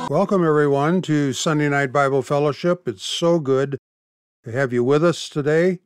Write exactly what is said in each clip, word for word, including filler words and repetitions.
Welcome, everyone, to Sunday Night Bible Fellowship. It's so good to have you with us today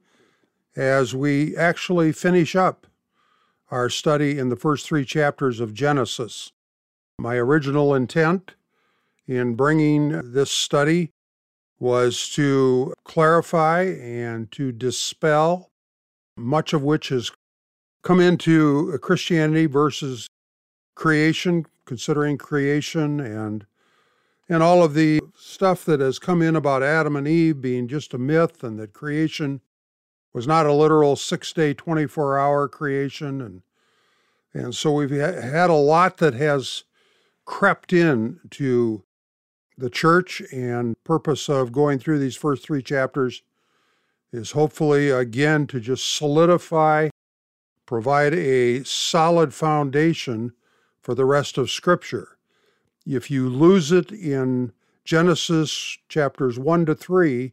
as we actually finish up our study in the first three chapters of Genesis. My original intent in bringing this study was to clarify and to dispel much of which has come into Christianity versus creation, considering creation and and all of the stuff that has come in about Adam and Eve being just a myth, and that creation was not a literal six-day, twenty-four hour creation. And, and so we've had a lot that has crept in to the church, and purpose of going through these first three chapters is hopefully, again, to just solidify, provide a solid foundation for the rest of Scripture. If you lose it in Genesis chapters one to three,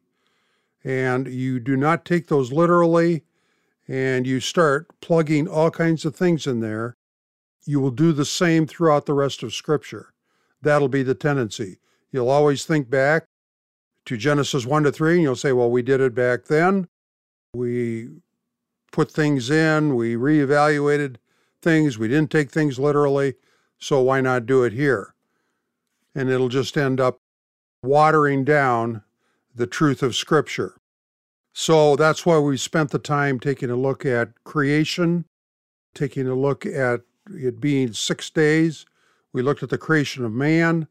and you do not take those literally, and you start plugging all kinds of things in there, you will do the same throughout the rest of Scripture. That'll be the tendency. You'll always think back to Genesis one to three, and you'll say, well, we did it back then. We put things in, we reevaluated things, we didn't take things literally, so why not do it here? And it'll just end up watering down the truth of Scripture. So that's why we spent the time taking a look at creation, taking a look at it being six days. We looked at the creation of man.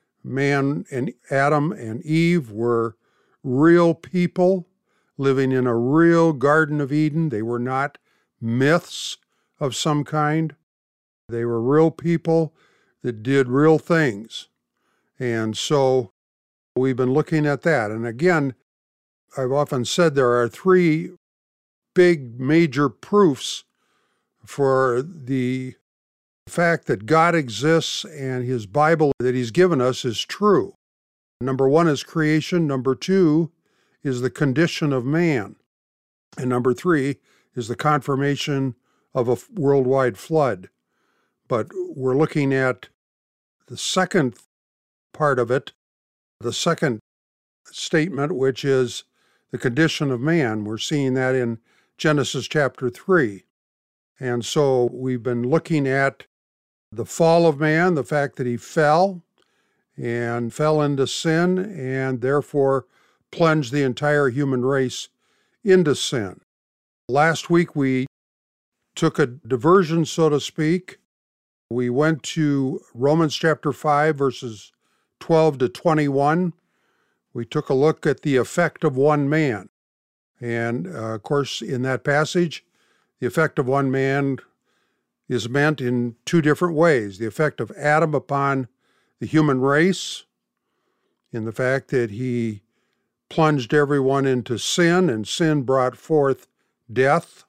Man and Adam and Eve were real people living in a real Garden of Eden. They were not myths of some kind. They were real people that did real things. And so we've been looking at that. And again, I've often said there are three big major proofs for the fact that God exists and His Bible that He's given us is true. Number one is creation. Number two is the condition of man. And number three is the confirmation of a worldwide flood. But we're looking at the second part of it, the second statement, which is the condition of man. We're seeing that in Genesis chapter three. And so we've been looking at the fall of man, the fact that he fell and fell into sin and therefore plunged the entire human race into sin. Last week we took a diversion, so to speak. We went to Romans chapter five, verses twelve to twenty-one. We took a look at the effect of one man. And uh, of course, in that passage, the effect of one man is meant in two different ways. The effect of Adam upon the human race, in the fact that he plunged everyone into sin, and sin brought forth death.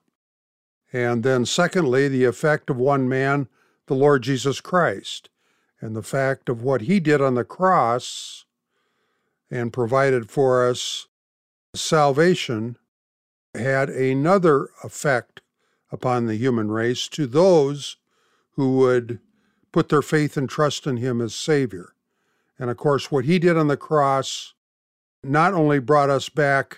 And then secondly, the effect of one man, the Lord Jesus Christ, and the fact of what He did on the cross and provided for us salvation had another effect upon the human race to those who would put their faith and trust in Him as Savior. And of course, what He did on the cross not only brought us back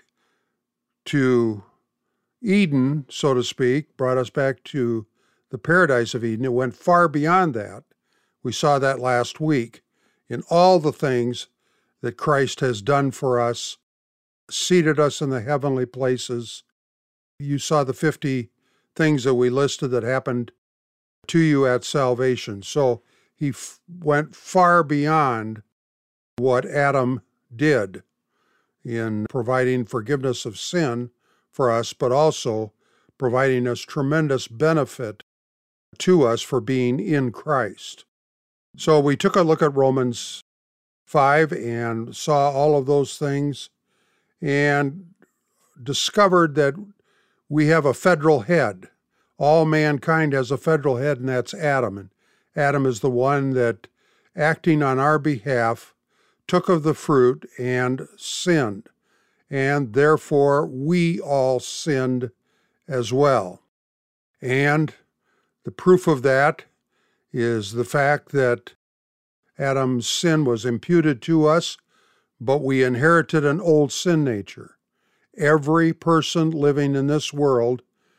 to Eden, so to speak, brought us back to the paradise of Eden, it went far beyond that. We saw that last week in all the things that Christ has done for us, seated us in the heavenly places. You saw the fifty things that we listed that happened to you at salvation. So He f- went far beyond what Adam did in providing forgiveness of sin for us, but also providing us tremendous benefit to us for being in Christ. So we took a look at Romans five and saw all of those things and discovered that we have a federal head. All mankind has a federal head, and that's Adam. And Adam is the one that, acting on our behalf, took of the fruit and sinned. And therefore, we all sinned as well. And the proof of that is the fact that Adam's sin was imputed to us, but we inherited an old sin nature. Every person living in this world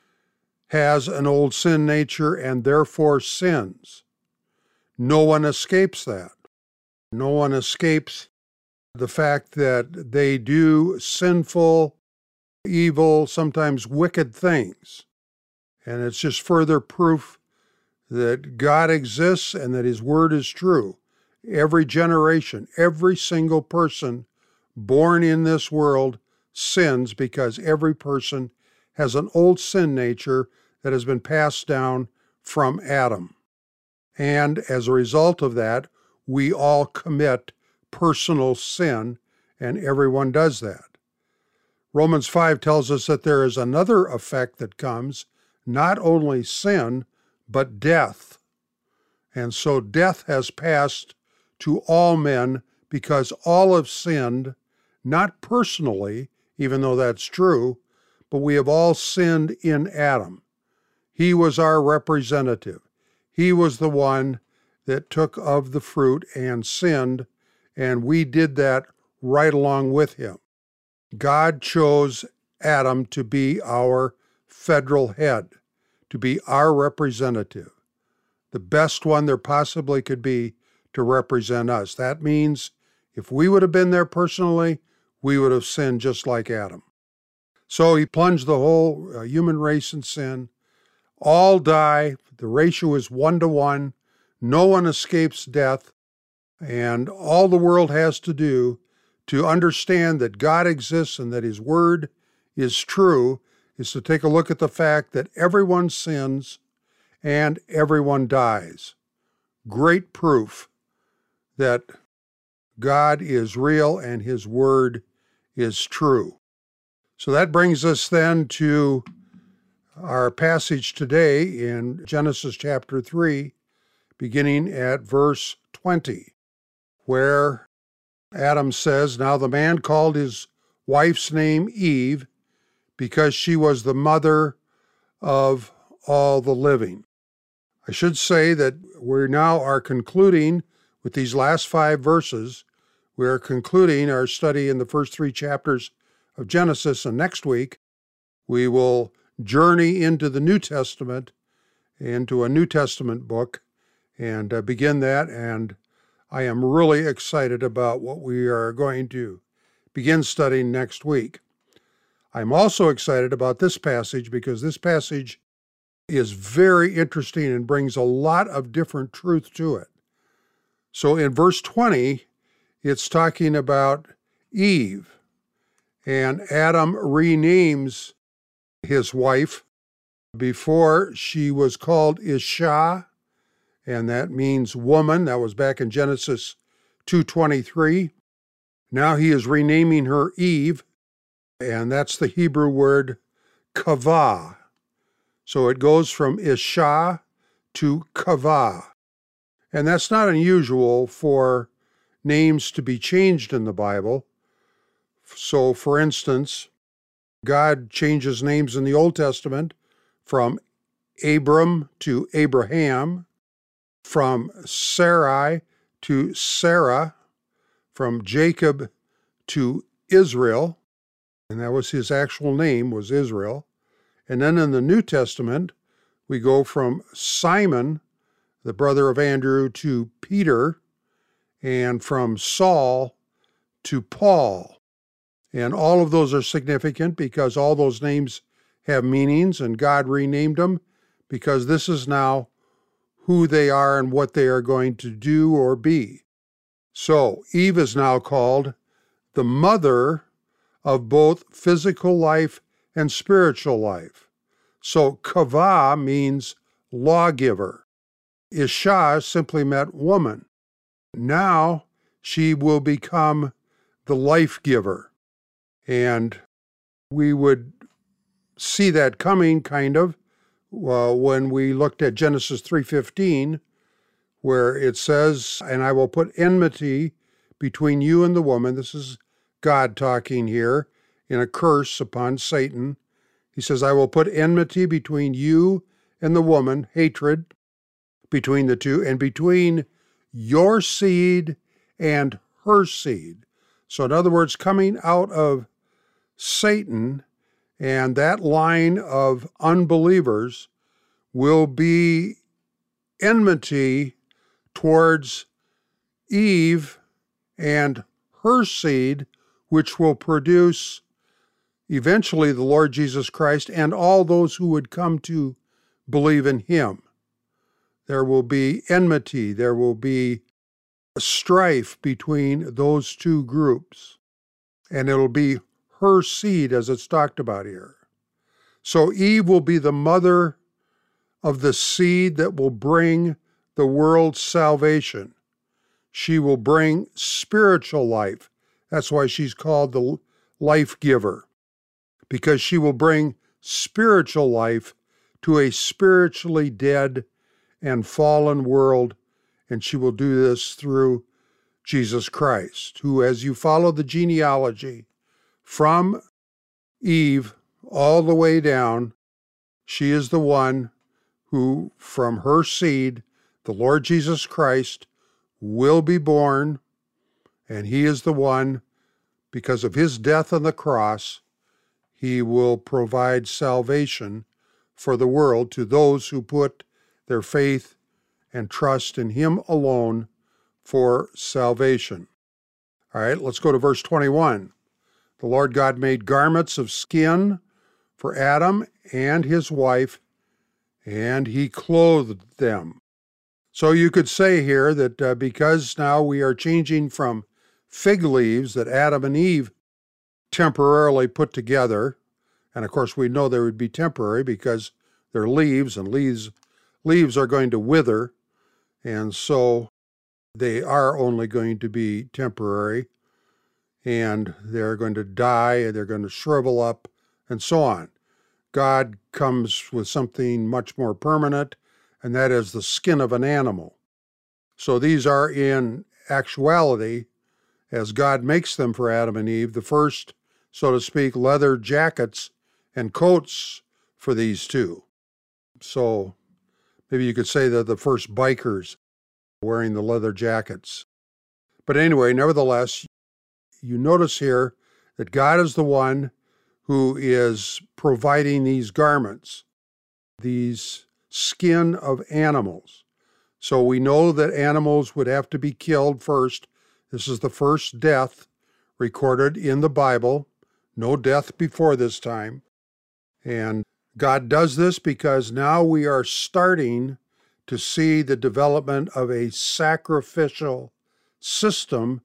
has an old sin nature and therefore sins. No one escapes that. No one escapes the fact that they do sinful, evil, sometimes wicked things. And it's just further proof that God exists and that His Word is true. Every generation, every single person born in this world sins because every person has an old sin nature that has been passed down from Adam. And as a result of that, we all commit personal sin, and everyone does that. Romans five tells us that there is another effect that comes, not only sin, but death. And so death has passed to all men because all have sinned, not personally, even though that's true, but we have all sinned in Adam. He was our representative. He was the one that took of the fruit and sinned, and we did that right along with him. God chose Adam to be our federal head, to be our representative, the best one there possibly could be to represent us. That means if we would have been there personally, we would have sinned just like Adam. So he plunged the whole uh, human race in sin. All die. The ratio is one to one. No one escapes death. And all the world has to do to understand that God exists and that His Word is true is to take a look at the fact that everyone sins and everyone dies. Great proof that God is real and His Word is true. So that brings us then to our passage today in Genesis chapter three, beginning at verse twenty, where Adam says, "Now the man called his wife's name Eve, because she was the mother of all the living." I should say that we now are concluding with these last five verses. We are concluding our study in the first three chapters of Genesis, and next week we will journey into the New Testament, into a New Testament book, and uh, begin that. And I am really excited about what we are going to begin studying next week. I'm also excited about this passage because this passage is very interesting and brings a lot of different truth to it. So in verse twenty, it's talking about Eve, and Adam renames his wife. Before, she was called Isha, and that means woman. That was back in Genesis two twenty-three. Now he is renaming her Eve, and that's the Hebrew word kavah. So it goes from Isha to kavah. And that's not unusual for names to be changed in the Bible. So, for instance, God changes names in the Old Testament from Abram to Abraham, from Sarai to Sarah, from Jacob to Israel, and that was his actual name, was Israel. And then in the New Testament, we go from Simon, the brother of Andrew, to Peter, and from Saul to Paul. And all of those are significant because all those names have meanings, and God renamed them because this is now who they are and what they are going to do or be. So Eve is now called the mother of both physical life and spiritual life. So kavah means lawgiver. Isha simply meant woman. Now she will become the life giver. And we would see that coming, kind of, uh, when we looked at Genesis three fifteen, where it says, "And I will put enmity between you and the woman." This is God talking here in a curse upon Satan. He says, "I will put enmity between you and the woman," hatred between the two, "and between your seed and her seed. So in other words, coming out of Satan and that line of unbelievers will be enmity towards Eve and her seed, which will produce eventually the Lord Jesus Christ and all those who would come to believe in him. There will be enmity, there will be strife between those two groups, and it'll be her seed as it's talked about here. So Eve will be the mother of the seed that will bring the world salvation. She will bring spiritual life. That's why she's called the life giver, because she will bring spiritual life to a spiritually dead and fallen world, and she will do this through Jesus Christ, who, as you follow the genealogy from Eve all the way down, she is the one who, from her seed, the Lord Jesus Christ, will be born, and he is the one, because of his death on the cross, he will provide salvation for the world to those who put their faith and trust in him alone for salvation. All right, let's go to verse twenty-one. The Lord God made garments of skin for Adam and his wife, and he clothed them. So you could say here that uh, because now we are changing from fig leaves that Adam and Eve temporarily put together, and of course we know they would be temporary because they're leaves, and leaves leaves are going to wither, and so they are only going to be temporary, and they're going to die, they're going to shrivel up, and so on. God comes with something much more permanent, and that is the skin of an animal. So these are in actuality, as God makes them for Adam and Eve, the first, so to speak, leather jackets and coats for these two. So maybe you could say they're the first bikers wearing the leather jackets. But anyway, nevertheless, you notice here that God is the one who is providing these garments, these skin of animals. So we know that animals would have to be killed first. This is the first death recorded in the Bible. No death before this time. And God does this because now we are starting to see the development of a sacrificial system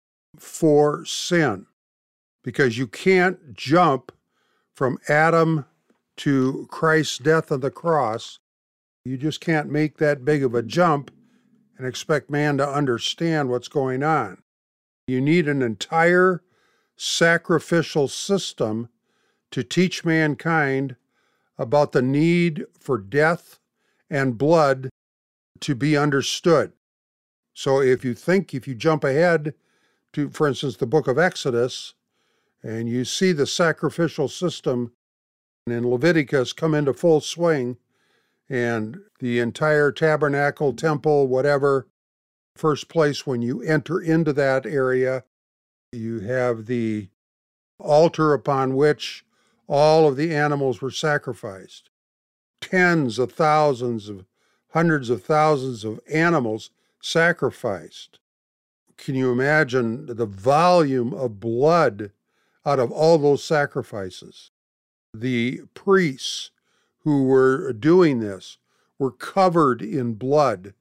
for sin. Because you can't jump from Adam to Christ's death on the cross. You just can't make that big of a jump and expect man to understand what's going on. You need an entire sacrificial system to teach mankind about the need for death and blood to be understood. So if you think, if you jump ahead to, for instance, the book of Exodus, and you see the sacrificial system in Leviticus come into full swing, and the entire tabernacle, temple, whatever, first place when you enter into that area, you have the altar upon which all of the animals were sacrificed. Tens of thousands of, hundreds of thousands of animals sacrificed. Can you imagine the volume of blood out of all those sacrifices? The priests who were doing this were covered in blood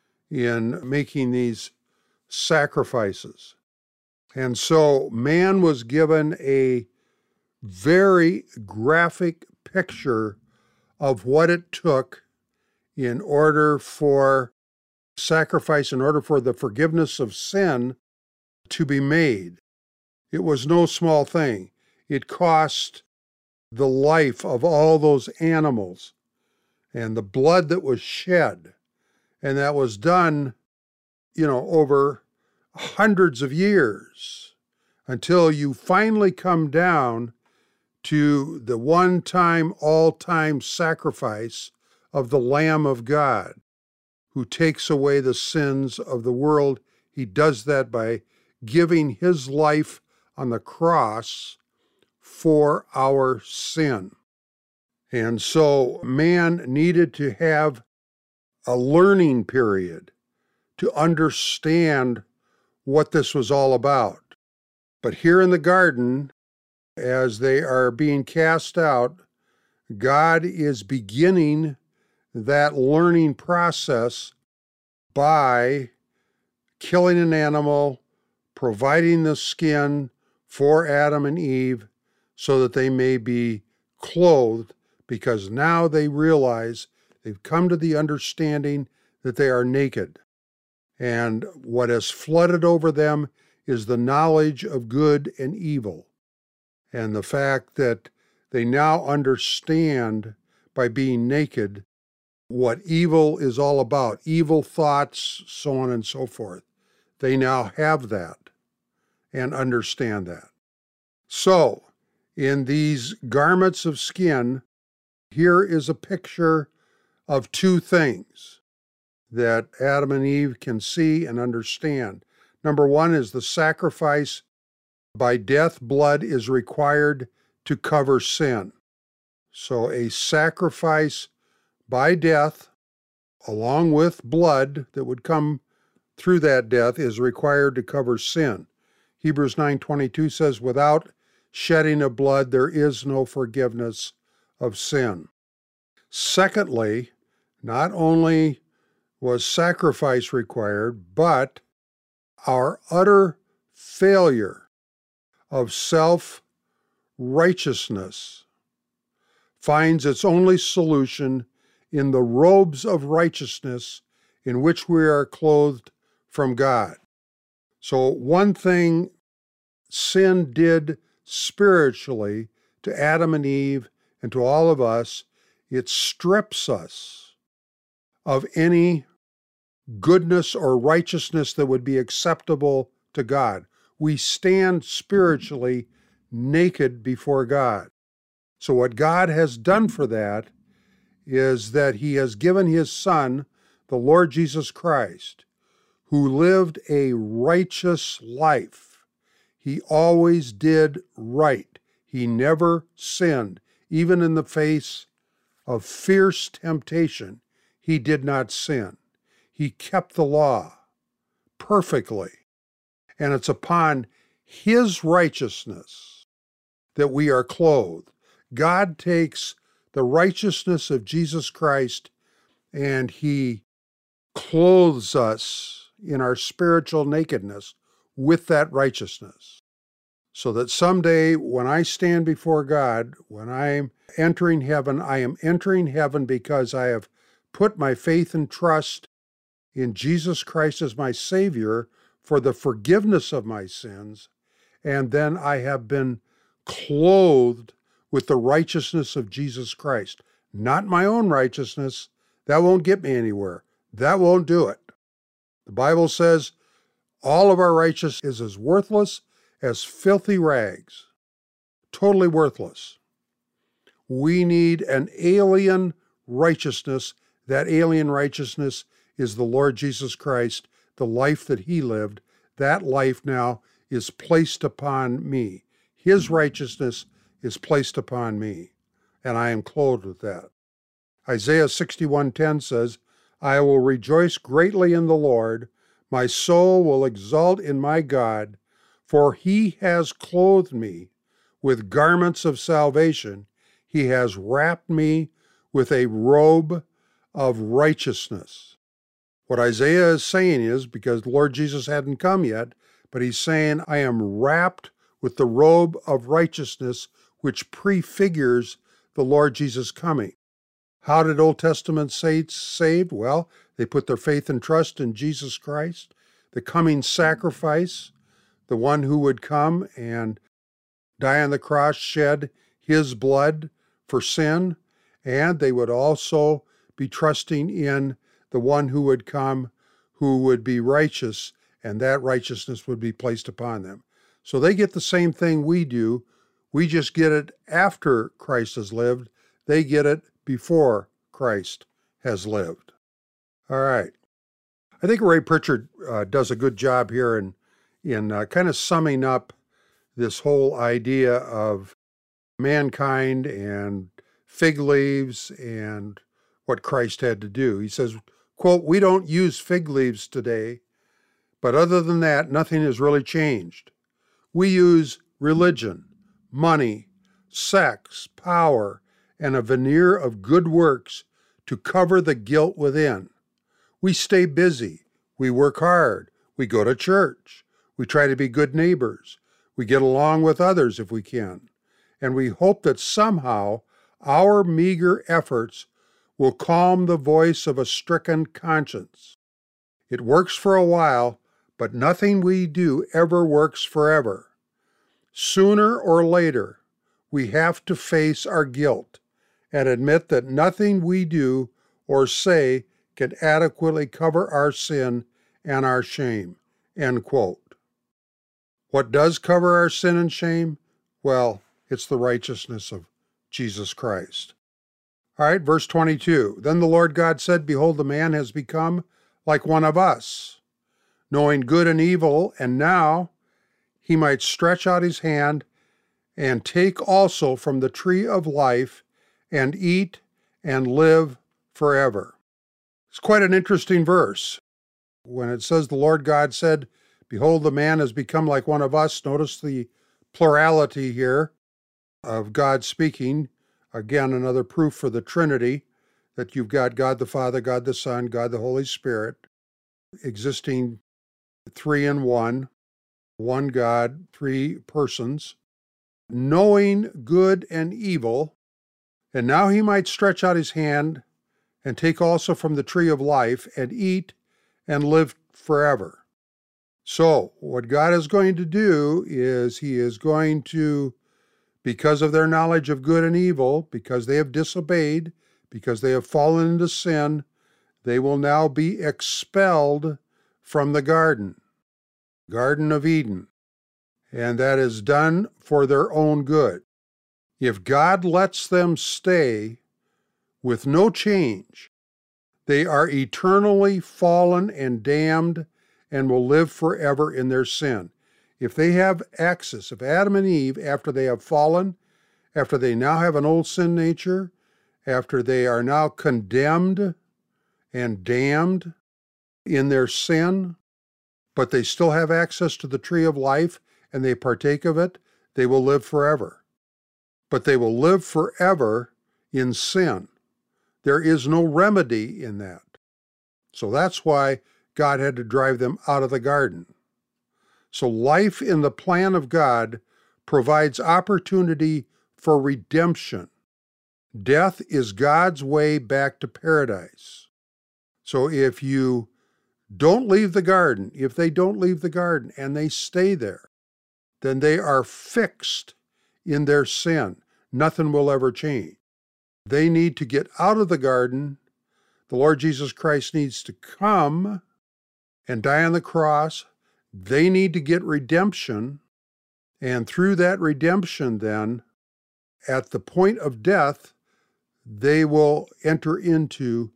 in making these sacrifices. And so man was given a very graphic picture of what it took in order for sacrifice, in order for the forgiveness of sin to be made. It was no small thing. It cost the life of all those animals and the blood that was shed. And that was done, you know, over hundreds of years until you finally come down to the one-time, all-time sacrifice of the Lamb of God, who takes away the sins of the world. He does that by giving his life on the cross for our sin. And so man needed to have a learning period to understand what this was all about. But here in the garden, as they are being cast out, God is beginning that learning process by killing an animal, providing the skin for Adam and Eve so that they may be clothed, because now they realize they've come to the understanding that they are naked. And what has flooded over them is the knowledge of good and evil. And the fact that they now understand by being naked what evil is all about, evil thoughts, so on and so forth. They now have that and understand that. So, in these garments of skin, here is a picture of two things that Adam and Eve can see and understand. Number one is the sacrifice by death. Blood is required to cover sin. So a sacrifice by death, along with blood that would come through that death, is required to cover sin. Hebrews nine twenty-two says, without shedding of blood, there is no forgiveness of sin. Secondly, not only was sacrifice required, but our utter failure of self-righteousness finds its only solution in the robes of righteousness in which we are clothed from God. So one thing sin did spiritually to Adam and Eve and to all of us, it strips us of any goodness or righteousness that would be acceptable to God. We stand spiritually naked before God. So what God has done for that is that he has given his Son, the Lord Jesus Christ, who lived a righteous life. He always did right. He never sinned. Even in the face of fierce temptation, he did not sin. He kept the law perfectly. And it's upon his righteousness that we are clothed. God takes the righteousness of Jesus Christ and he clothes us in our spiritual nakedness with that righteousness. So that someday when I stand before God, when I'm entering heaven, I am entering heaven because I have put my faith and trust in Jesus Christ as my Savior for the forgiveness of my sins, and then I have been clothed with the righteousness of Jesus Christ. Not my own righteousness. That won't get me anywhere. That won't do it. The Bible says all of our righteousness is as worthless as filthy rags. Totally worthless. We need an alien righteousness. That alien righteousness is the Lord Jesus Christ, the life that he lived. That life now is placed upon me. His righteousness is placed upon me, and I am clothed with that. Isaiah sixty-one ten says, I will rejoice greatly in the Lord. My soul will exult in my God, for he has clothed me with garments of salvation. He has wrapped me with a robe of righteousness. What Isaiah is saying is, because the Lord Jesus hadn't come yet, but he's saying, I am wrapped with the robe of righteousness, which prefigures the Lord Jesus coming. How did Old Testament saints saved? Well, they put their faith and trust in Jesus Christ, the coming sacrifice, the one who would come and die on the cross, shed his blood for sin, and they would also be trusting in the one who would come, who would be righteous, and that righteousness would be placed upon them. So they get the same thing we do. We just get it after Christ has lived. They get it before Christ has lived. All right. I think Ray Pritchard uh, does a good job here in, in uh, kind of summing up this whole idea of mankind and fig leaves and what Christ had to do. He says, quote, "We don't use fig leaves today, but other than that, nothing has really changed. We use religion, money, sex, power, and a veneer of good works to cover the guilt within. We stay busy. We work hard. We go to church. We try to be good neighbors. We get along with others if we can. And we hope that somehow our meager efforts will calm the voice of a stricken conscience. It works for a while, but nothing we do ever works forever. Sooner or later, we have to face our guilt and admit that nothing we do or say can adequately cover our sin and our shame." End quote. What does cover our sin and shame? Well, it's the righteousness of Jesus Christ. All right, verse twenty-two. "Then the Lord God said, Behold, the man has become like one of us, knowing good and evil, and now he might stretch out his hand and take also from the tree of life and eat and live forever." It's quite an interesting verse. When it says the Lord God said, "Behold, the man has become like one of us," notice the plurality here of God speaking. Again, another proof for the Trinity, that you've got God the Father, God the Son, God the Holy Spirit, existing three in one, one God, three persons, knowing good and evil, and now he might stretch out his hand and take also from the tree of life and eat and live forever. So what God is going to do is he is going to, because of their knowledge of good and evil, because they have disobeyed, because they have fallen into sin, they will now be expelled from the garden, Garden of Eden. And that is done for their own good. If God lets them stay with no change, they are eternally fallen and damned and will live forever in their sin. If they have access, if Adam and Eve, after they have fallen, after they now have an old sin nature, after they are now condemned and damned in their sin, but they still have access to the tree of life and they partake of it, they will live forever. But they will live forever in sin. There is no remedy in that. So that's why God had to drive them out of the garden. So life in the plan of God provides opportunity for redemption. Death is God's way back to paradise. So if you don't leave the garden, if they don't leave the garden and they stay there, then they are fixed in their sin. Nothing will ever change. They need to get out of the garden. The Lord Jesus Christ needs to come and die on the cross. They need to get redemption. And through that redemption, then, at the point of death, they will enter into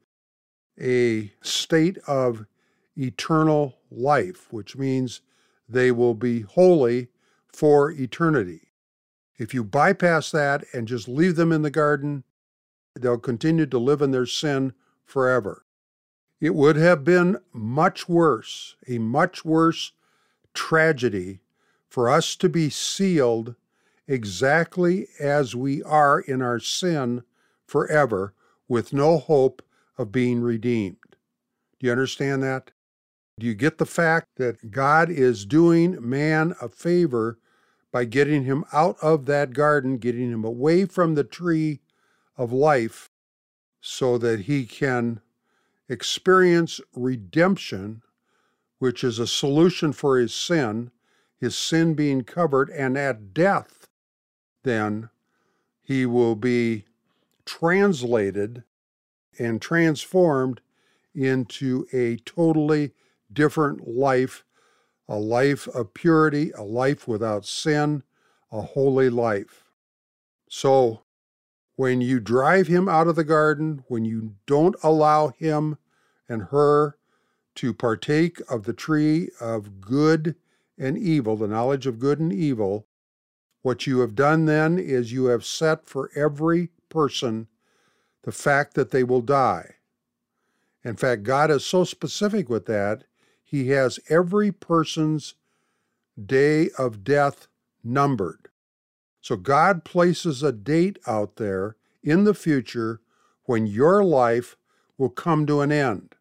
a state of eternal life, which means they will be holy for eternity. If you bypass that and just leave them in the garden, they'll continue to live in their sin forever. It would have been much worse, a much worse tragedy for us to be sealed exactly as we are in our sin forever with no hope of being redeemed. Do you understand that? Do you get the fact that God is doing man a favor by getting him out of that garden, getting him away from the tree of life so that he can experience redemption, which is a solution for his sin, his sin being covered, and at death, then he will be translated and transformed into a totally different life, a life of purity, a life without sin, a holy life. So when you drive him out of the garden, when you don't allow him and her to partake of the tree of good and evil, the knowledge of good and evil, what you have done then is you have set for every person the fact that they will die. In fact, God is so specific with that, he has every person's day of death numbered. So God places a date out there in the future when your life will come to an end.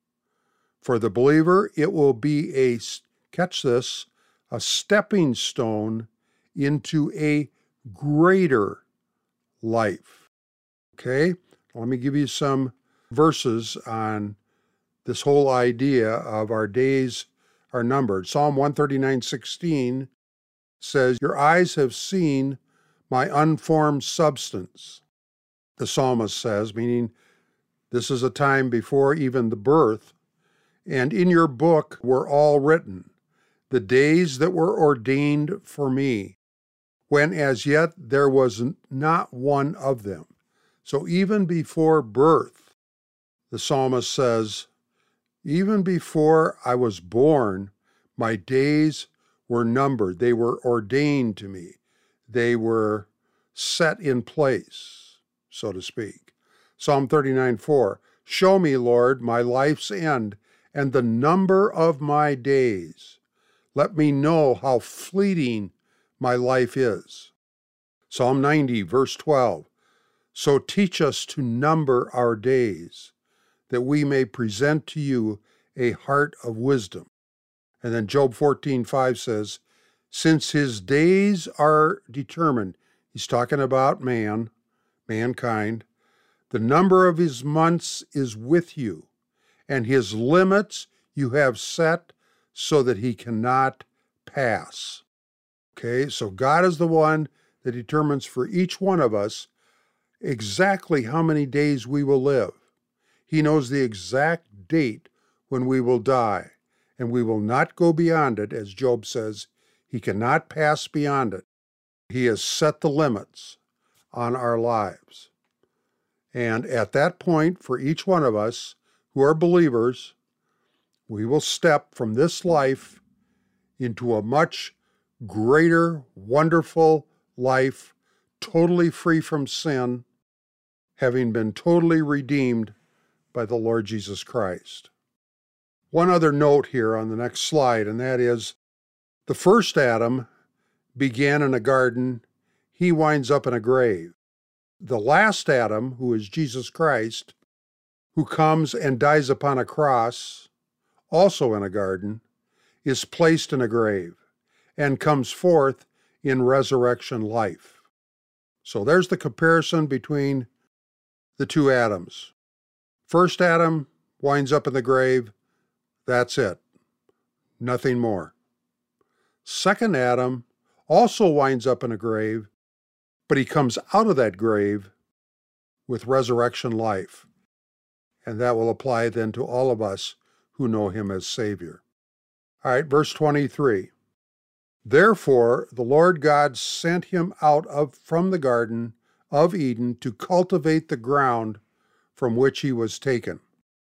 For the believer, it will be a, catch this, a stepping stone into a greater life. Okay? Let me give you some verses on this whole idea of our days are numbered. Psalm one thirty-nine sixteen says, "Your eyes have seen my unformed substance." The psalmist says, meaning this is a time before even the birth, "and in your book were all written, the days that were ordained for me, when as yet there was not one of them." So even before birth, the psalmist says, even before I was born, my days were numbered. They were ordained to me. They were set in place, so to speak. Psalm thirty-nine four, "Show me, Lord, my life's end and the number of my days. Let me know how fleeting my life is." Psalm ninety, verse twelve, "So teach us to number our days, that we may present to you a heart of wisdom." And then Job fourteen five says, "Since his days are determined," he's talking about man, mankind, "the number of his months is with you, and his limits you have set so that he cannot pass." Okay, so God is the one that determines for each one of us exactly how many days we will live. He knows the exact date when we will die, and we will not go beyond it. As Job says, he cannot pass beyond it. He has set the limits on our lives. And at that point, for each one of us who are believers, we will step from this life into a much greater, wonderful life, totally free from sin, having been totally redeemed by the Lord Jesus Christ. One other note here on the next slide, and that is the first Adam began in a garden. He winds up in a grave. The last Adam, who is Jesus Christ, who comes and dies upon a cross, also in a garden, is placed in a grave and comes forth in resurrection life. So there's the comparison between the two Adams. First Adam winds up in the grave. That's it. Nothing more. Second Adam also winds up in a grave, but he comes out of that grave with resurrection life. And that will apply then to all of us who know him as Savior. All right, verse twenty-three. "Therefore the Lord God sent him out of from the Garden of Eden to cultivate the ground from which he was taken."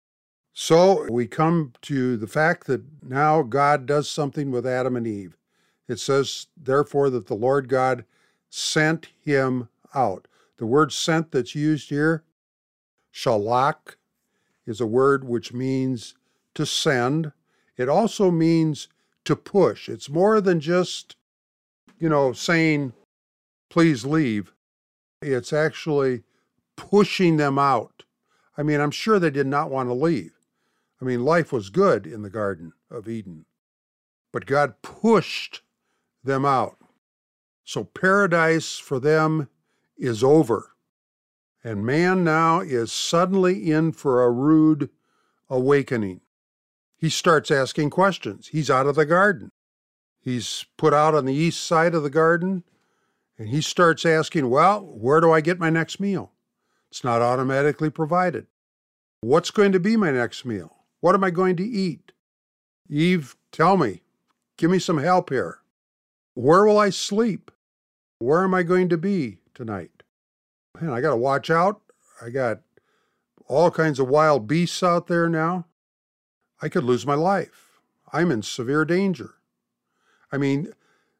So we come to the fact that now God does something with Adam and Eve. It says, therefore, that the Lord God sent him out. The word sent that's used here, shalach, is a word which means to send. It also means to push. It's more than just, you know, saying, please leave. It's actually pushing them out. I mean, I'm sure they did not want to leave. I mean, life was good in the Garden of Eden, but God pushed them out. So paradise for them is over. And man now is suddenly in for a rude awakening. He starts asking questions. He's out of the garden. He's put out on the east side of the garden, and he starts asking, well, where do I get my next meal? It's not automatically provided. What's going to be my next meal? What am I going to eat? Eve, tell me. Give me some help here. Where will I sleep? Where am I going to be tonight? Man, I got to watch out. I got all kinds of wild beasts out there now. I could lose my life. I'm in severe danger. I mean,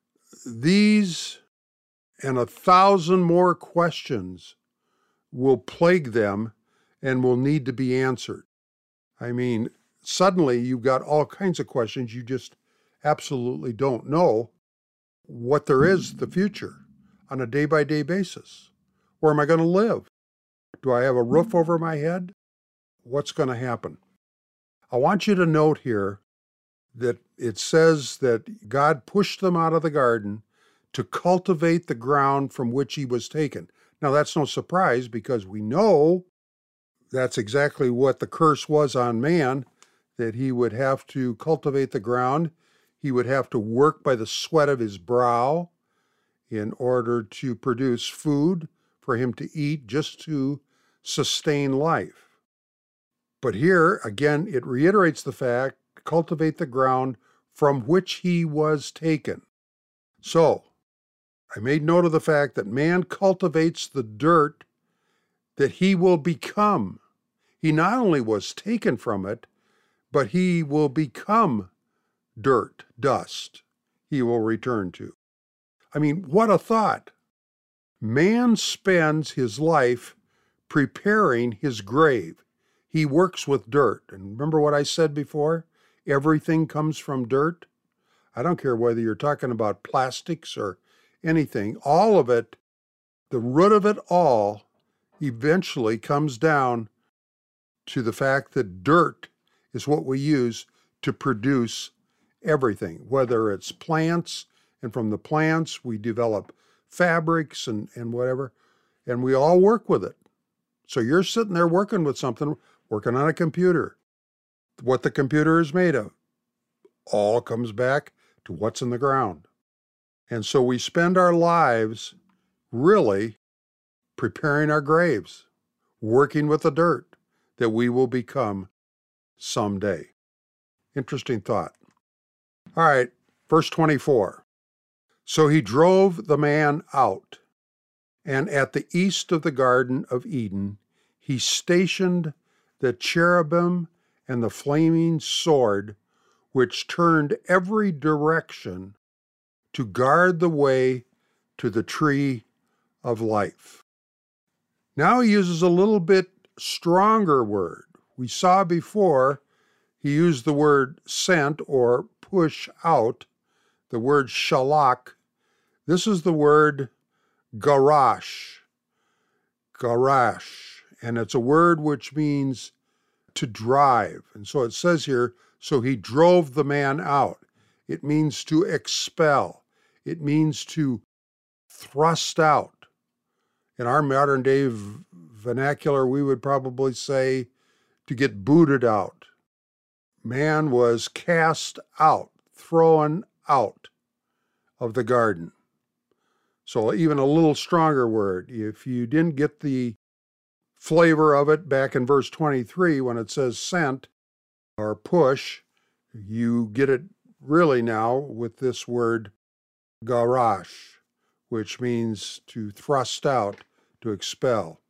these and a thousand more questions will plague them and will need to be answered. I mean, suddenly you've got all kinds of questions. You just absolutely don't know what there is the future on a day-by-day basis. Where am I going to live? Do I have a roof over my head? What's going to happen? I want you to note here that it says that God pushed them out of the garden to cultivate the ground from which he was taken. Now, that's no surprise because we know that's exactly what the curse was on man, that he would have to cultivate the ground. He would have to work by the sweat of his brow in order to produce food for him to eat, just to sustain life. But here, again, it reiterates the fact, cultivate the ground from which he was taken. So, I made note of the fact that man cultivates the dirt that he will become. He not only was taken from it, but he will become dirt, dust, he will return to. I mean, what a thought. Man spends his life preparing his grave. He works with dirt. And remember what I said before? Everything comes from dirt. I don't care whether you're talking about plastics or anything. All of it, the root of it all, eventually comes down to the fact that dirt is what we use to produce everything, whether it's plants, and from the plants we develop fabrics and, and whatever, and we all work with it. So you're sitting there working with something, working on a computer. What the computer is made of all comes back to what's in the ground. And so we spend our lives really preparing our graves, working with the dirt that we will become someday. Interesting thought. All right, verse twenty-four. So he drove the man out, and at the east of the Garden of Eden, he stationed the cherubim and the flaming sword, which turned every direction to guard the way to the tree of life. Now he uses a little bit stronger word. We saw before he used the word sent or push out, the word shalak. This is the word garash, garash, and it's a word which means to drive. And so it says here, so he drove the man out. It means to expel. It means to thrust out. In our modern day v- vernacular, we would probably say to get booted out. Man was cast out, thrown out of the garden. So even a little stronger word. If you didn't get the flavor of it back in verse twenty-three when it says sent or push, you get it really now with this word garash, which means to thrust out, to expel.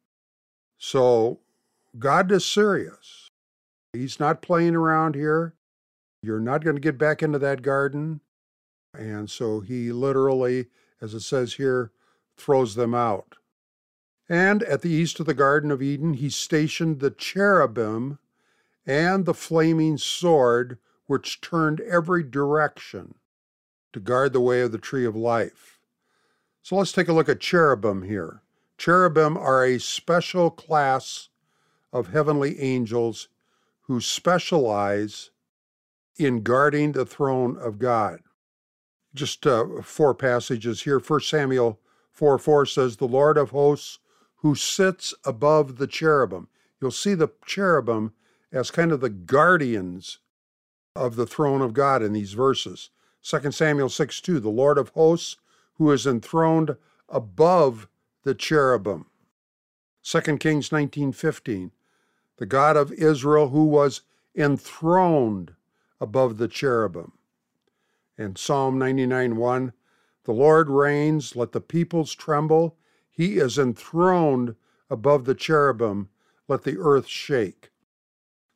So God is serious. He's not playing around here. You're not going to get back into that garden. And so he literally, as it says here, throws them out. And at the east of the Garden of Eden, he stationed the cherubim and the flaming sword, which turned every direction to guard the way of the tree of life. So let's take a look at cherubim here. Cherubim are a special class of heavenly angels who specialize in guarding the throne of God. Just uh, four passages here. First Samuel four four says, the Lord of hosts who sits above the cherubim. You'll see the cherubim as kind of the guardians of the throne of God in these verses. Second Samuel six two, the Lord of hosts who is enthroned above the cherubim. Second Kings nineteen fifteen, the God of Israel who was enthroned above the cherubim. And Psalm ninety-nine one, the Lord reigns, let the peoples tremble. He is enthroned above the cherubim, let the earth shake.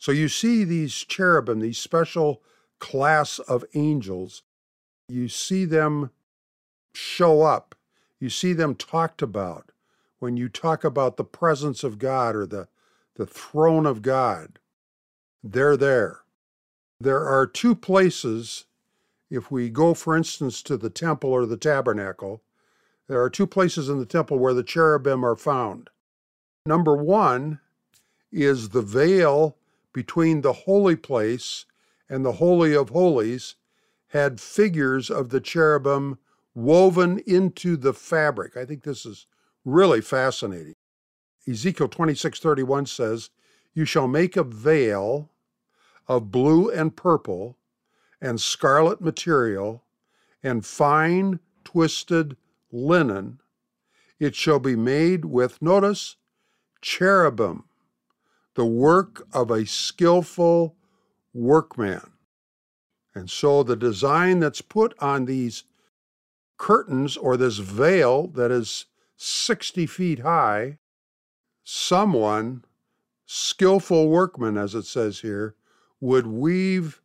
So you see these cherubim, these special class of angels, you see them show up. You see them talked about when you talk about the presence of God or the, the throne of God. They're there. There are two places, if we go, for instance, to the temple or the tabernacle, there are two places in the temple where the cherubim are found. Number one is the veil between the holy place and the Holy of Holies had figures of the cherubim woven into the fabric. I think this is really fascinating. Ezekiel twenty-six thirty-one says, "You shall make a veil of blue and purple and scarlet material and fine twisted linen. It shall be made with," notice, "cherubim, the work of a skillful workman." And so the design that's put on these curtains or this veil that is sixty feet high, someone, skillful workman, as it says here, would weave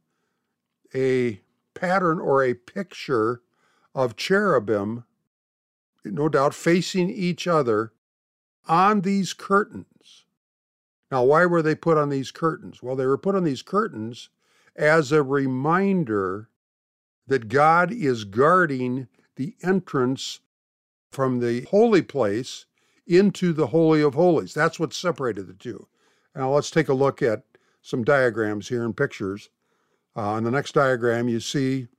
a pattern or a picture of cherubim, no doubt facing each other, on these curtains. Now, why were they put on these curtains? Well, they were put on these curtains as a reminder that God is guarding the entrance from the holy place into the Holy of Holies. That's what separated the two. Now, let's take a look at some diagrams here and pictures. Uh, on the next diagram, you see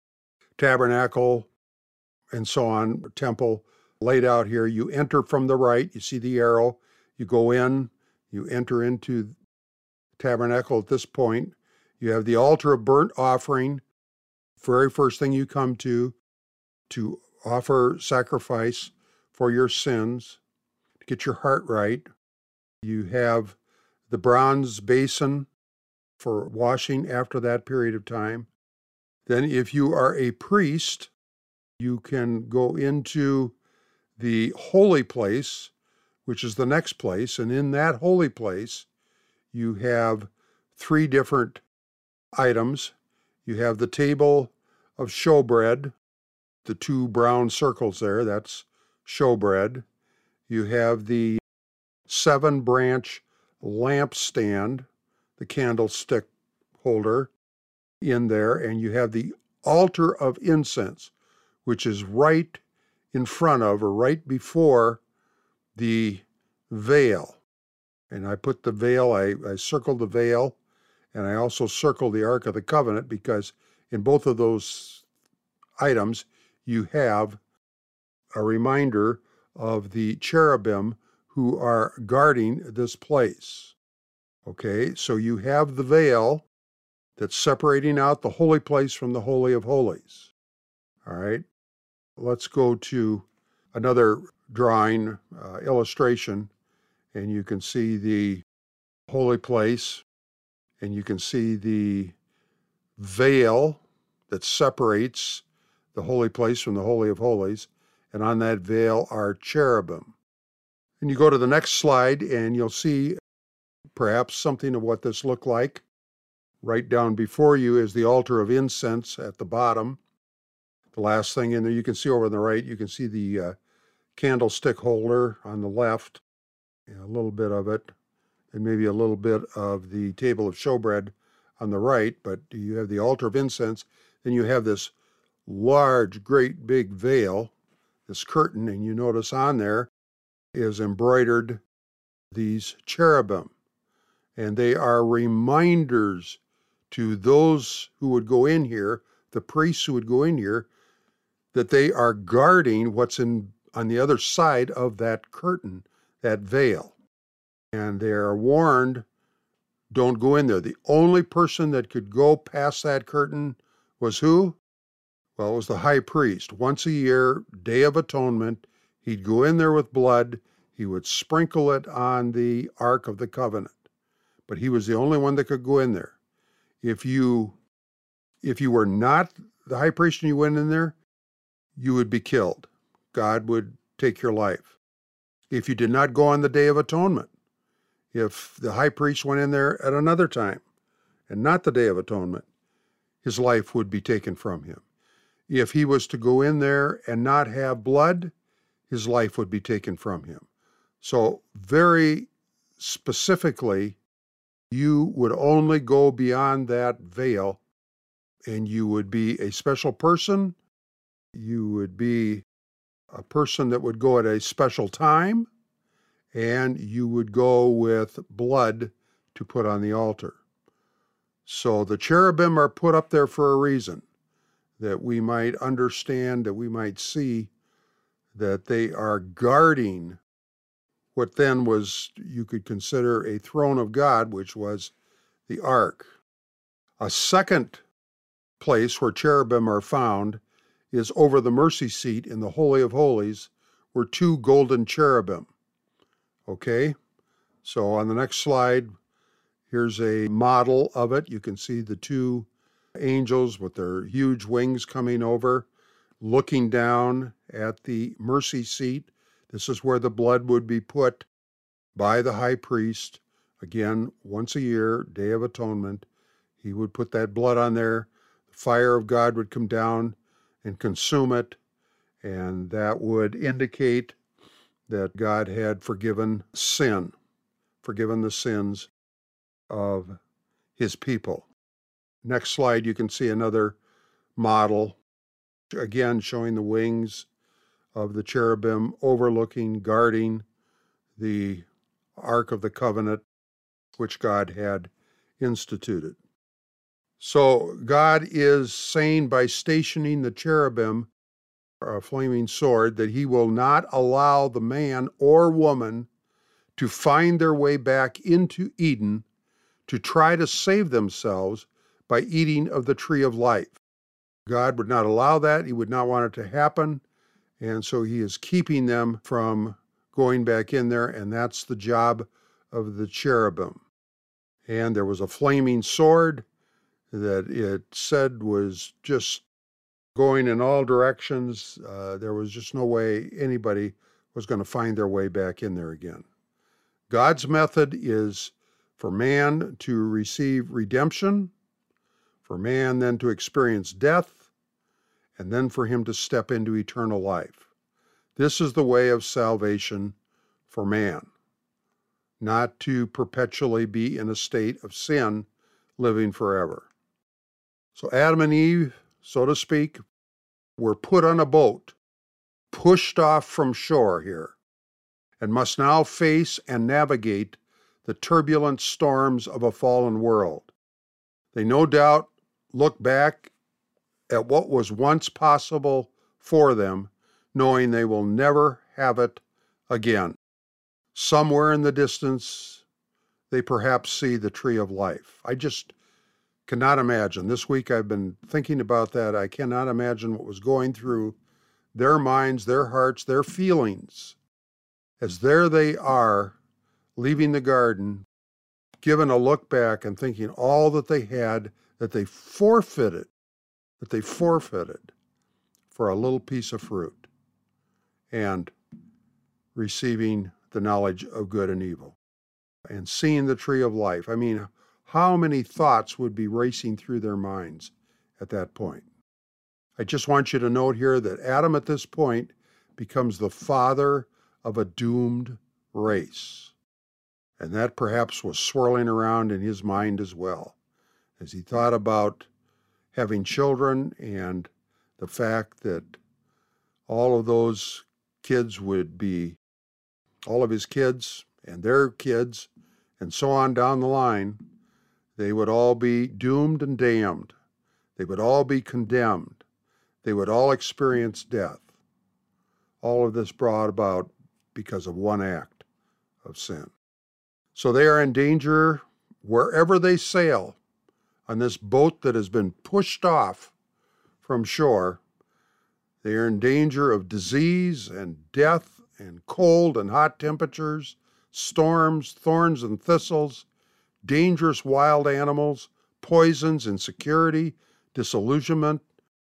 tabernacle and so on, temple laid out here. You enter from the right, you see the arrow, you go in, you enter into the tabernacle at this point. You have the altar of burnt offering, very first thing you come to, to offer sacrifice for your sins, to get your heart right. You have the bronze basin for washing after that period of time. Then if you are a priest, you can go into the holy place, which is the next place. And in that holy place, you have three different items. You have the table of showbread, the two brown circles there, that's showbread. You have the seven branch lampstand, the candlestick holder in there, and you have the altar of incense, which is right in front of or right before the veil. And I put the veil, I, I circled the veil, and I also circled the Ark of the Covenant, because in both of those items you have a reminder of the cherubim who are guarding this place. Okay, so you have the veil that's separating out the holy place from the Holy of Holies. All right, let's go to another drawing uh, illustration, and you can see the holy place, and you can see the veil that separates the holy place from the Holy of Holies, and on that veil are cherubim. And you go to the next slide, and you'll see perhaps something of what this looked like. Right down before you is the altar of incense at the bottom. The last thing in there, you can see over on the right, you can see the uh, candlestick holder on the left, and a little bit of it, and maybe a little bit of the table of showbread on the right, but you have the altar of incense, then you have this large, great big veil, this curtain, and you notice on there is embroidered these cherubim, and they are reminders to those who would go in here, the priests who would go in here, that they are guarding what's in on the other side of that curtain, that veil. And they are warned, don't go in there. The only person that could go past that curtain was who? Well, it was the high priest. Once a year, Day of Atonement, he'd go in there with blood. He would sprinkle it on the Ark of the Covenant. But he was the only one that could go in there. If you, if you were not the high priest and you went in there, you would be killed. God would take your life. If you did not go on the Day of Atonement, If the high priest went in there at another time, and not the Day of Atonement, his life would be taken from him. If he was to go in there and not have blood, his life would be taken from him. So very specifically, you would only go beyond that veil, and you would be a special person. You would be a person that would go at a special time, and you would go with blood to put on the altar. So the cherubim are put up there for a reason, that we might understand, that we might see that they are guarding what then was, you could consider, a throne of God, which was the ark. A second place where cherubim are found is over the mercy seat in the Holy of Holies, were two golden cherubim. Okay, so on the next slide, here's a model of it. You can see the two angels with their huge wings coming over, looking down at the mercy seat. This is where the blood would be put by the high priest. Again, once a year, Day of Atonement, he would put that blood on there. The fire of God would come down and consume it, and that would indicate that God had forgiven sin, forgiven the sins of his people. Next slide, you can see another model, again showing the wings of the cherubim overlooking, guarding the Ark of the Covenant, which God had instituted. So God is saying by stationing the cherubim, a flaming sword, that he will not allow the man or woman to find their way back into Eden to try to save themselves by eating of the tree of life. God would not allow that. He would not want it to happen. And so he is keeping them from going back in there, and that's the job of the cherubim. And there was a flaming sword that it said was just going in all directions. Uh, there was just no way anybody was going to find their way back in there again. God's method is for man to receive redemption, for man then to experience death, and then for him to step into eternal life. This is the way of salvation for man, not to perpetually be in a state of sin, living forever. So Adam and Eve, so to speak, were put on a boat, pushed off from shore here, and must now face and navigate the turbulent storms of a fallen world. They no doubt look back at what was once possible for them, knowing they will never have it again. Somewhere in the distance, they perhaps see the tree of life. I just cannot imagine. This week I've been thinking about that. I cannot imagine what was going through their minds, their hearts, their feelings, as there they are, leaving the garden, given a look back and thinking all that they had, that they forfeited, that they forfeited for a little piece of fruit, and receiving the knowledge of good and evil, and seeing the tree of life. I mean, how many thoughts would be racing through their minds at that point? I just want you to note here that Adam at this point becomes the father of a doomed race. And that perhaps was swirling around in his mind as well, as he thought about having children and the fact that all of those kids would be, all of his kids and their kids, and so on down the line, they would all be doomed and damned. They would all be condemned. They would all experience death. All of this brought about because of one act of sin. So they are in danger wherever they sail on this boat that has been pushed off from shore. They are in danger of disease and death and cold and hot temperatures, storms, thorns and thistles, dangerous wild animals, poisons, insecurity, disillusionment,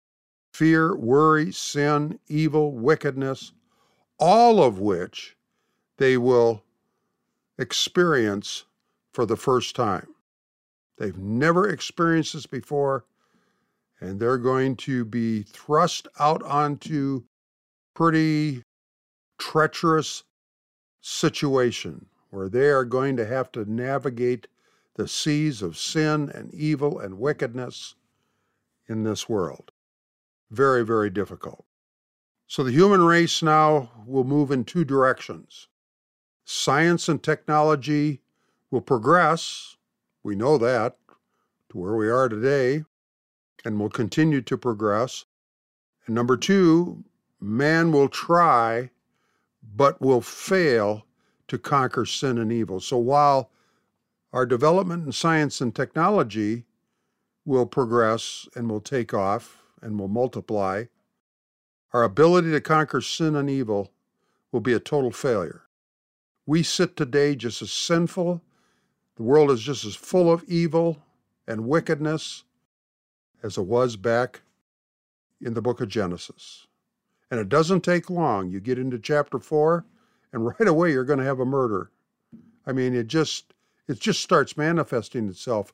fear, worry, sin, evil, wickedness, all of which they will experience for the first time. They've never experienced this before, and they're going to be thrust out onto pretty treacherous situation where they are going to have to navigate the seas of sin and evil and wickedness in this world. Very, very difficult. So the human race now will move in two directions. Science and technology will progress, we know that, to where we are today, and will continue to progress. And number two, man will try, but will fail to conquer sin and evil. So while our development in science and technology will progress and will take off and will multiply, our ability to conquer sin and evil will be a total failure. We sit today just as sinful. The world is just as full of evil and wickedness as it was back in the book of Genesis. And it doesn't take long. You get into chapter four, and right away you're going to have a murder. I mean, it just it just starts manifesting itself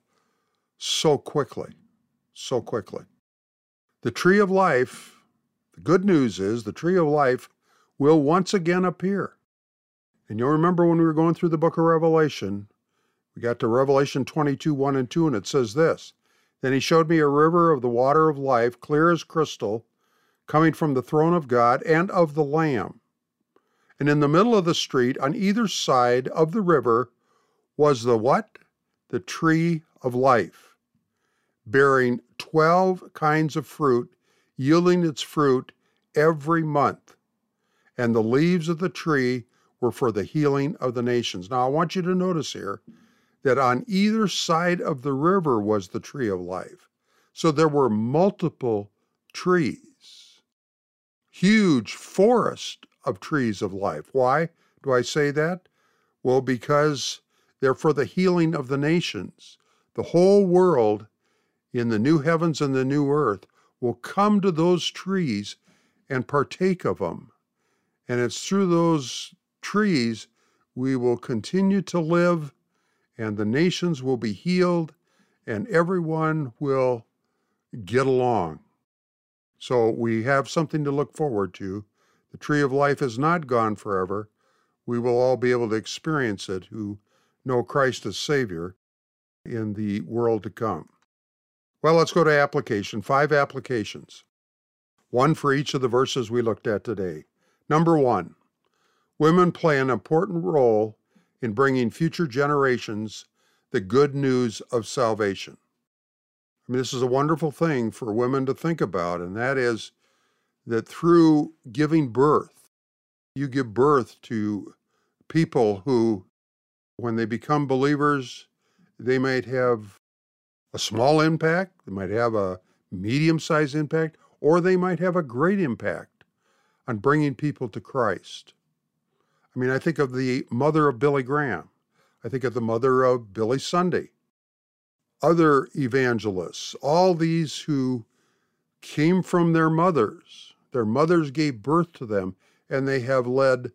so quickly, so quickly. The tree of life, the good news is the tree of life will once again appear. And you'll remember when we were going through the book of Revelation, we got to Revelation twenty-two, one and two, and it says this, "Then he showed me a river of the water of life, clear as crystal, coming from the throne of God and of the Lamb. And in the middle of the street, on either side of the river, was the what? The tree of life, bearing twelve kinds of fruit, yielding its fruit every month. And the leaves of the tree were for the healing of the nations." Now I want you to notice here that on either side of the river was the tree of life. So there were multiple trees, huge forest of trees of life. Why do I say that? Well, because they're for the healing of the nations. The whole world in the new heavens and the new earth will come to those trees and partake of them. And it's through those trees we will continue to live, and the nations will be healed, and everyone will get along. So we have something to look forward to. The tree of life is not gone forever. We will all be able to experience it who know Christ as Savior in the world to come. Well, let's go to application. Five applications. One for each of the verses we looked at today. Number one, women play an important role in bringing future generations the good news of salvation. I mean, this is a wonderful thing for women to think about, and that is that through giving birth, you give birth to people who, when they become believers, they might have a small impact, they might have a medium-sized impact, or they might have a great impact on bringing people to Christ. I mean, I think of the mother of Billy Graham. I think of the mother of Billy Sunday. Other evangelists, all these who came from their mothers. Their mothers gave birth to them, and they have led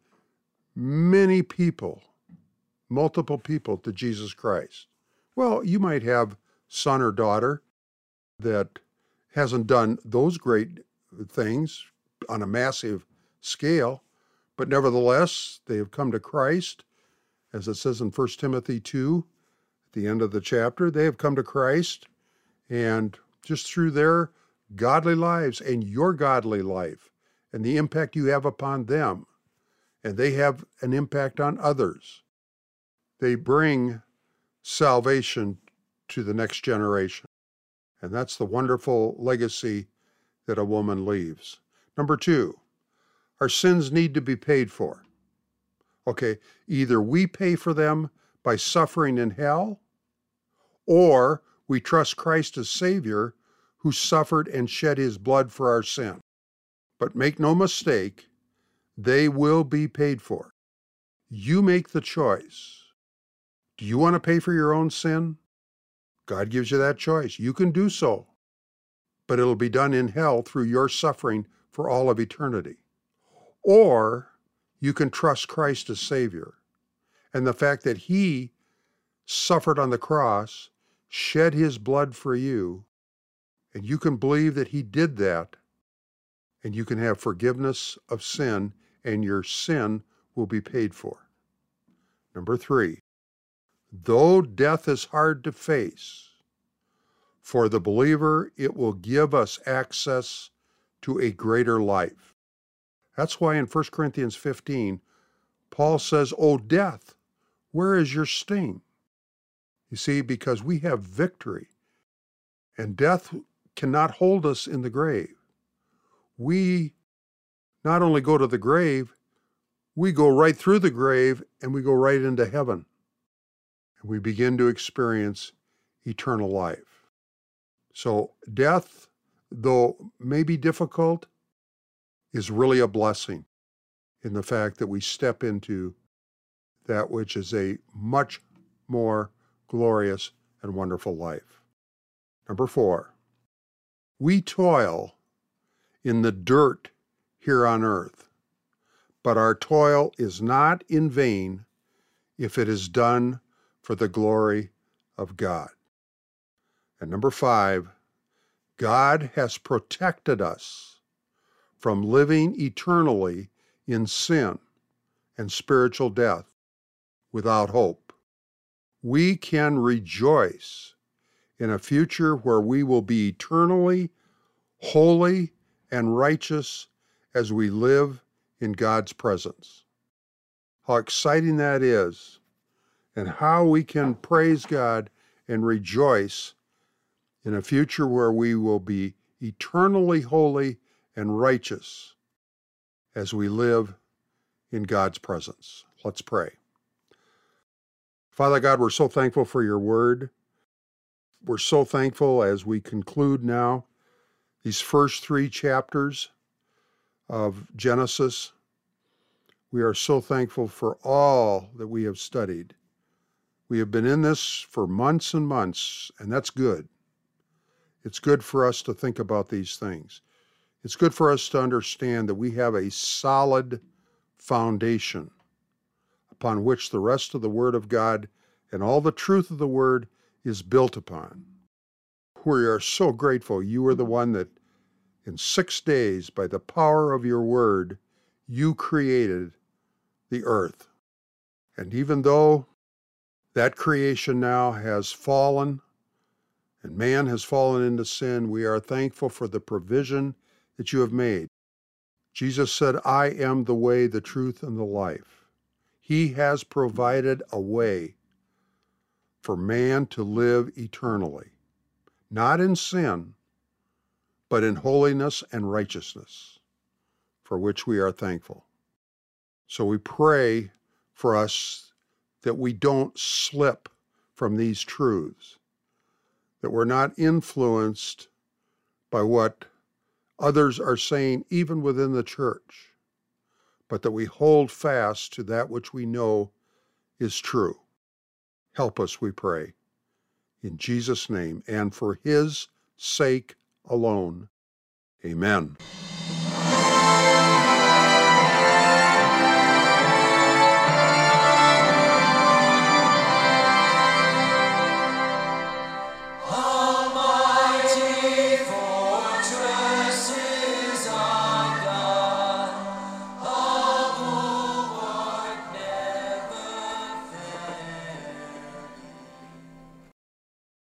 many people, multiple people to Jesus Christ. Well, you might have son or daughter that hasn't done those great things on a massive scale, but nevertheless, they have come to Christ. As it says in First Timothy two, at the end of the chapter, they have come to Christ, and just through their godly lives and your godly life and the impact you have upon them, and they have an impact on others, they bring salvation to the next generation. And that's the wonderful legacy that a woman leaves. Number two, our sins need to be paid for. Okay, either we pay for them by suffering in hell, or we trust Christ as Savior who suffered and shed his blood for our sin. But make no mistake, they will be paid for. You make the choice. Do you want to pay for your own sin? God gives you that choice. You can do so, but it'll be done in hell through your suffering for all of eternity. Or you can trust Christ as Savior, And the fact that he suffered on the cross, shed his blood for you, and you can believe that he did that, and you can have forgiveness of sin, and your sin will be paid for. Number three, though death is hard to face, for the believer, it will give us access to a greater life. That's why in First Corinthians fifteen, Paul says, "O death, where is your sting?" You see, because we have victory, and death cannot hold us in the grave. We not only go to the grave, we go right through the grave and we go right into heaven. And we begin to experience eternal life. So death, though may be difficult, is really a blessing in the fact that we step into that which is a much more glorious and wonderful life. Number four, we toil in the dirt here on earth, but our toil is not in vain if it is done for the glory of God. And number five, God has protected us from living eternally in sin and spiritual death without hope. We can rejoice in a future where we will be eternally holy and righteous as we live in God's presence. How exciting that is, and how we can praise God and rejoice in a future where we will be eternally holy and righteous as we live in God's presence. Let's pray. Father God, we're so thankful for your word. We're so thankful as we conclude now these first three chapters of Genesis. We are so thankful for all that we have studied. We have been in this for months and months, and that's good. It's good for us to think about these things. It's good for us to understand that we have a solid foundation upon which the rest of the Word of God and all the truth of the Word is built upon. We are so grateful you are the one that in six days, by the power of your Word, you created the earth. And even though that creation now has fallen and man has fallen into sin, we are thankful for the provision that you have made. Jesus said, "I am the way, the truth, and the life." He has provided a way for man to live eternally, not in sin, but in holiness and righteousness, for which we are thankful. So we pray for us that we don't slip from these truths, that we're not influenced by what others are saying, even within the church, but that we hold fast to that which we know is true. Help us, we pray, in Jesus' name, and for his sake alone. Amen.